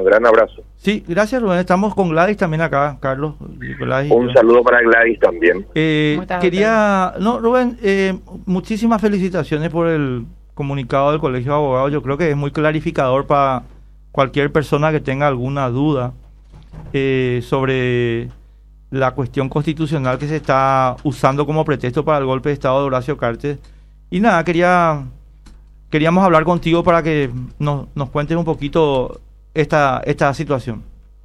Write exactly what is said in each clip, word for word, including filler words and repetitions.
Gran abrazo. Sí, gracias Rubén. Estamos con Gladys también acá, Carlos. Gladys, Un saludo para Gladys también. Eh, quería, no Rubén, eh, muchísimas felicitaciones por el comunicado del Colegio de Abogados. Yo creo que es muy clarificador para cualquier persona que tenga alguna duda eh, sobre la cuestión constitucional que se está usando como pretexto para el golpe de Estado de Horacio Cartes. Y nada, quería queríamos hablar contigo para que nos, nos cuentes un poquito esta esta situación.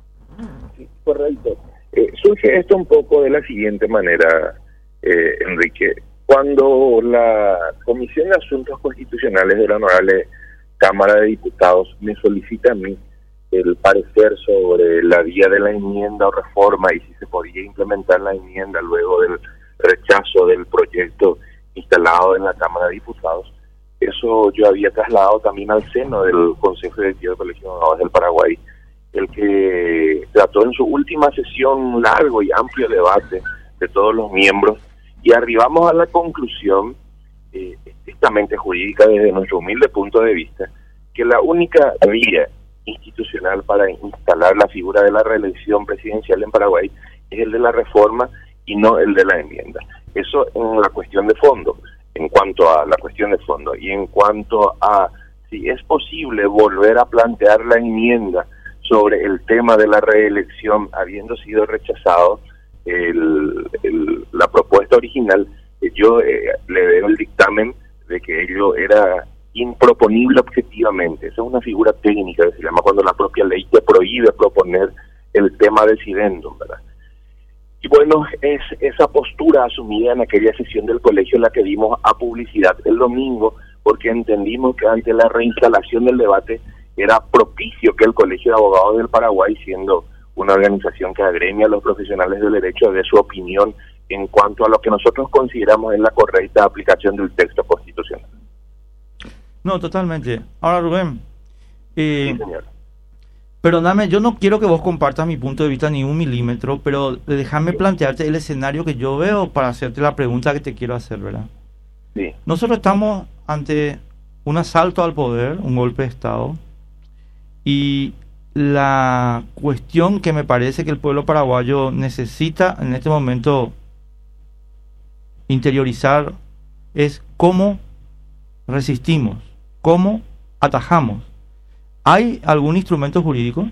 Sí, correcto. Eh, surge esto un poco de la siguiente manera, eh, Enrique. Cuando la Comisión de Asuntos Constitucionales de la Honorable Cámara de Diputados me solicita a mí el parecer sobre la vía de la enmienda o reforma y si se podía implementar la enmienda luego del rechazo del proyecto instalado en la Cámara de Diputados, eso yo había trasladado también al seno del Consejo Directivo del Colegio de Abogados del Paraguay, el que trató en su última sesión un largo y amplio debate de todos los miembros y arribamos a la conclusión, eh, estrictamente jurídica desde nuestro humilde punto de vista, que la única vía institucional para instalar la figura de la reelección presidencial en Paraguay es el de la reforma y no el de la enmienda. Eso en la cuestión de fondo, en cuanto a la cuestión de fondo, y en cuanto a si es posible volver a plantear la enmienda sobre el tema de la reelección, habiendo sido rechazado el, el, la propuesta original, yo eh, le veo el dictamen de que ello era improponible objetivamente. Esa es una figura técnica que se llama cuando la propia ley te prohíbe proponer el tema decidendum, ¿verdad? Y bueno, es esa postura asumida en aquella sesión del colegio la que dimos a publicidad el domingo, porque entendimos que ante la reinstalación del debate era propicio que el Colegio de Abogados del Paraguay, siendo una organización que agremia a los profesionales del derecho, dé su opinión en cuanto a lo que nosotros consideramos es la correcta aplicación del texto constitucional. No, totalmente. Ahora, Rubén, eh, sí, señor. Perdóname, yo no quiero que vos compartas mi punto de vista ni un milímetro, pero déjame plantearte el escenario que yo veo para hacerte la pregunta que te quiero hacer, ¿verdad? Sí. Nosotros estamos ante un asalto al poder, un golpe de Estado, y la cuestión que me parece que el pueblo paraguayo necesita en este momento interiorizar es cómo resistimos, cómo atajamos. ¿Hay algún instrumento jurídico?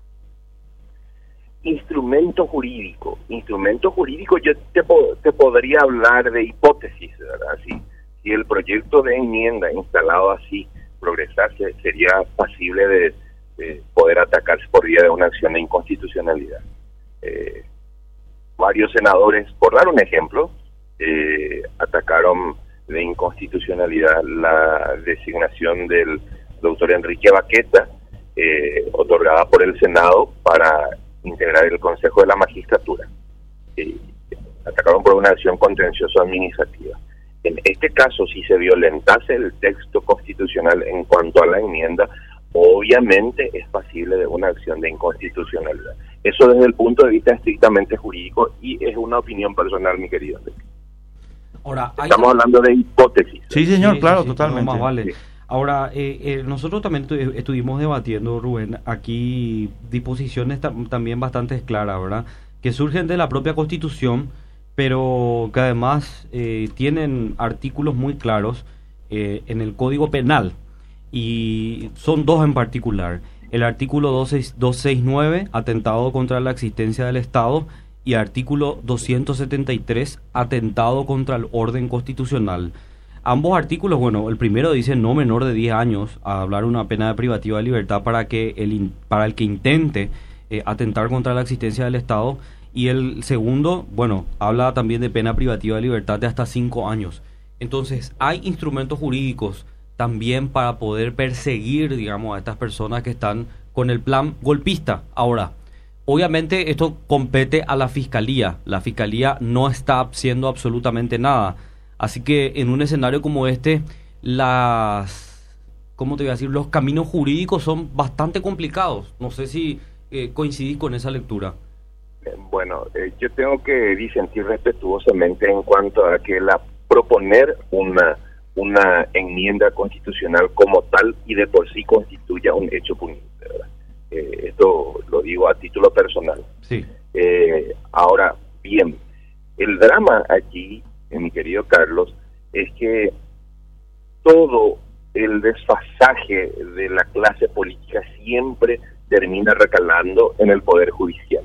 Instrumento jurídico. Instrumento jurídico, yo te, po- te podría hablar de hipótesis, ¿verdad? Si, si el proyecto de enmienda instalado así progresase, sería pasible de, de poder atacarse por vía de una acción de inconstitucionalidad. Eh, varios senadores, por dar un ejemplo, eh, atacaron de inconstitucionalidad la designación del doctor Enrique Baqueta, eh, otorgada por el Senado para integrar el Consejo de la Magistratura. Eh, atacaron por una acción contenciosa administrativa. En este caso, si se violentase el texto constitucional en cuanto a la enmienda, obviamente es pasible de una acción de inconstitucionalidad. Eso desde el punto de vista estrictamente jurídico y es una opinión personal, mi querido. Ahora, hay... Estamos hablando de hipótesis. Sí, señor, sí, claro, sí, sí, totalmente. no, más vale. Sí. Ahora, eh, eh, nosotros también tu- estuvimos debatiendo, Rubén, aquí disposiciones tam- también bastante claras, ¿verdad? Que surgen de la propia Constitución, pero que además eh, tienen artículos muy claros eh, en el Código Penal, y son dos en particular. El artículo doscientos sesenta y nueve, atentado contra la existencia del Estado, y artículo doscientos setenta y tres, atentado contra el orden constitucional. Ambos artículos, bueno, el primero dice no menor de diez años a hablar una pena privativa de libertad para que el in, para el que intente eh, atentar contra la existencia del Estado, y el segundo, bueno, habla también de pena privativa de libertad de hasta cinco años. Entonces, hay instrumentos jurídicos también para poder perseguir, digamos, a estas personas que están con el plan golpista. Ahora, obviamente esto compete a la Fiscalía. La Fiscalía no está haciendo absolutamente nada. Así que en un escenario como este, las, ¿cómo te voy a decir? Los caminos jurídicos son bastante complicados. No sé si eh, coincidís con esa lectura. Bueno, eh, yo tengo que disentir respetuosamente en cuanto a que la proponer una una enmienda constitucional como tal y de por sí constituya un hecho punible, ¿verdad? Eh, esto lo digo a título personal. Sí. Eh, ahora, bien, el drama aquí, eh, mi querido Carlos, es que todo el desfasaje de la clase política siempre termina recalando en el Poder Judicial.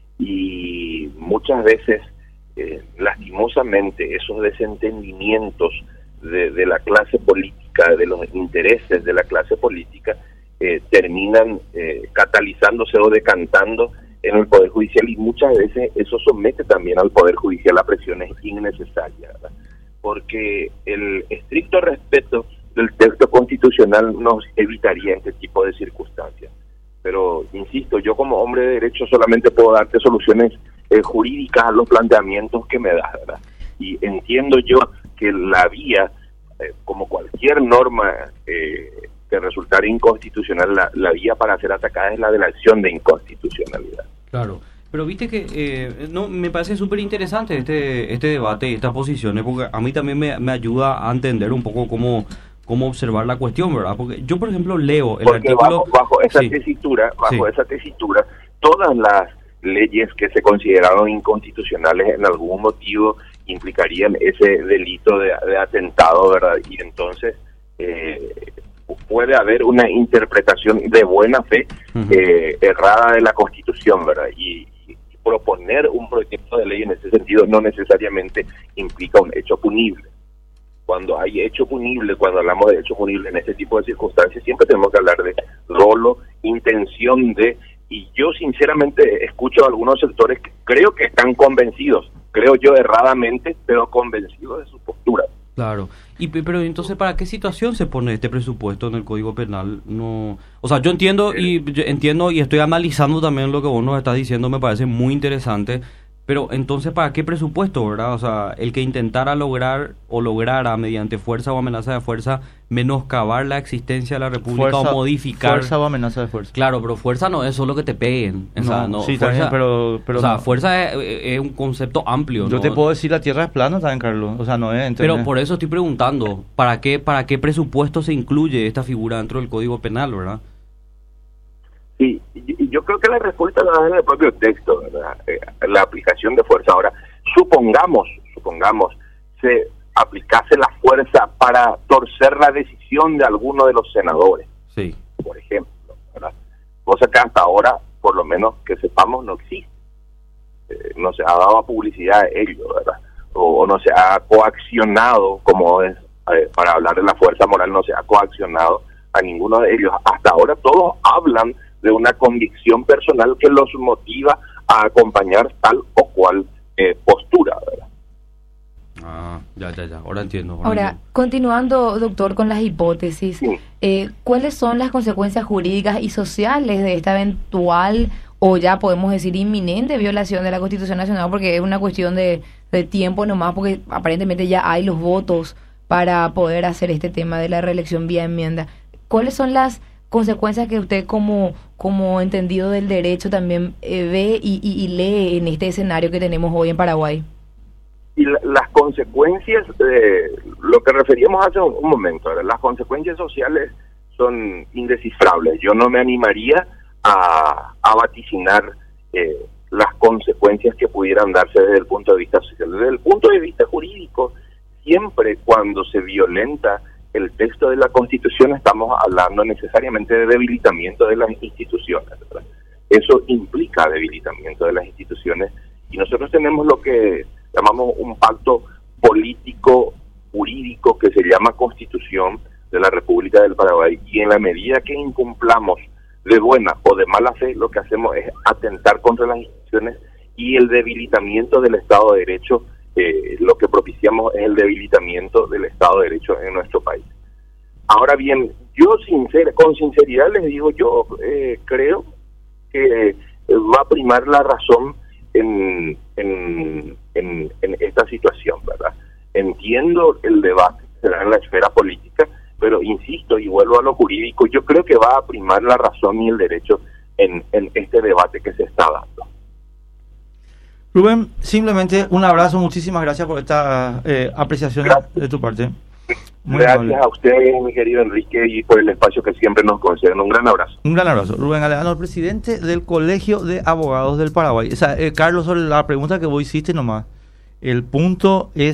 Y muchas veces, eh, lastimosamente, esos desentendimientos de, de la clase política, de los intereses de la clase política, eh, terminan eh, catalizándose o decantando en el Poder Judicial, y muchas veces eso somete también al Poder Judicial a presiones innecesarias, ¿verdad? Porque el estricto respeto del texto constitucional nos evitaría este tipo de circunstancias. Pero, insisto, yo como hombre de derecho solamente puedo darte soluciones eh, jurídicas a los planteamientos que me das, ¿verdad? Y entiendo yo que la vía, eh, como cualquier norma eh, que resultara inconstitucional, la, la vía para ser atacada es la de la acción de inconstitucionalidad. Claro. Pero viste que eh, no me parece súper interesante este este debate y estas posiciones, porque a mí también me, me ayuda a entender un poco cómo cómo observar la cuestión, ¿verdad? Porque yo, por ejemplo, leo el porque artículo... bajo, bajo esa sí. tesitura, bajo Sí. esa tesitura, todas las leyes que se consideraron inconstitucionales en algún motivo implicarían ese delito de, de atentado, ¿verdad? Y entonces eh, puede haber una interpretación de buena fe uh-huh. eh, errada de la Constitución, ¿verdad? Y, y proponer un proyecto de ley en ese sentido no necesariamente implica un hecho punible. Cuando hay hecho punible, cuando hablamos de hecho punible en este tipo de circunstancias, siempre tenemos que hablar de dolo, intención de, y yo sinceramente escucho a algunos sectores que creo que están convencidos, creo yo erradamente, pero convencidos de su postura. Claro. Y pero entonces, ¿para qué situación se pone este presupuesto en el Código Penal? No, o sea, yo entiendo y yo entiendo y estoy analizando también lo que vos nos estás diciendo, me parece muy interesante. Pero entonces, ¿para qué presupuesto, verdad? O sea, el que intentara lograr o lograra mediante fuerza o amenaza de fuerza menoscabar la existencia de la República fuerza, o modificar... Fuerza o amenaza de fuerza. Claro, pero fuerza no es solo que te peguen. O sea, no, sí, fuerza, también, pero, pero... O sea, no. fuerza es, es un concepto amplio, Yo ¿no? te puedo decir la tierra es plana también, Carlos. O sea, no es... ¿entendés? Pero por eso estoy preguntando, ¿para qué, para qué presupuesto se incluye esta figura dentro del Código Penal, verdad? Sí, y yo creo que la respuesta la da en el propio texto, ¿verdad? Eh, la aplicación de fuerza. Ahora, supongamos, supongamos, se aplicase la fuerza para torcer la decisión de alguno de los senadores, sí, por ejemplo, ¿verdad? Cosa que hasta ahora, por lo menos que sepamos, no existe. Eh, no se ha dado publicidad a ello, ¿verdad? O, o no se ha coaccionado, como es, eh, para hablar de la fuerza moral, no se ha coaccionado a ninguno de ellos. Hasta ahora todos hablan de una convicción personal que los motiva a acompañar tal o cual eh, postura, ¿verdad? Ah, ya, ya, ya, ahora entiendo. Ahora, ahora entiendo. continuando, doctor, con las hipótesis, Sí. eh, ¿cuáles son las consecuencias jurídicas y sociales de esta eventual o ya podemos decir inminente violación de la Constitución Nacional? Porque es una cuestión de, de tiempo nomás, porque aparentemente ya hay los votos para poder hacer este tema de la reelección vía enmienda. ¿Cuáles son las consecuencias que usted como como entendido del derecho también eh, ve y, y, y lee en este escenario que tenemos hoy en Paraguay? Y la, las consecuencias, eh, lo que referíamos hace un, un momento, ¿verdad? Las consecuencias sociales son indescifrables. Yo no me animaría a, a vaticinar eh, las consecuencias que pudieran darse desde el punto de vista social. Desde el punto de vista jurídico, siempre cuando se violenta el texto de la Constitución estamos hablando necesariamente de debilitamiento de las instituciones, ¿verdad? Eso implica debilitamiento de las instituciones y nosotros tenemos lo que llamamos un pacto político jurídico que se llama Constitución de la República del Paraguay, y en la medida que incumplamos de buena o de mala fe, lo que hacemos es atentar contra las instituciones, y el debilitamiento del Estado de Derecho, eh, lo que propiciamos es el debilitamiento del Estado de Derecho en nuestro país. Ahora bien, yo sincer, con sinceridad les digo, yo eh, creo que va a primar la razón en, en, en, en esta situación, ¿verdad? Entiendo el debate que será en la esfera política, pero insisto y vuelvo a lo jurídico, yo creo que va a primar la razón y el derecho en, en este debate que se está dando. Rubén, simplemente un abrazo, muchísimas gracias por esta eh, apreciación Gracias. de tu parte. Muy Gracias amable. a ustedes, mi querido Enrique, y por el espacio que siempre nos conceden. Un gran abrazo. Un gran abrazo. Rubén Galeano, el presidente del Colegio de Abogados del Paraguay. O sea, eh, Carlos, sobre la pregunta que vos hiciste nomás, el punto es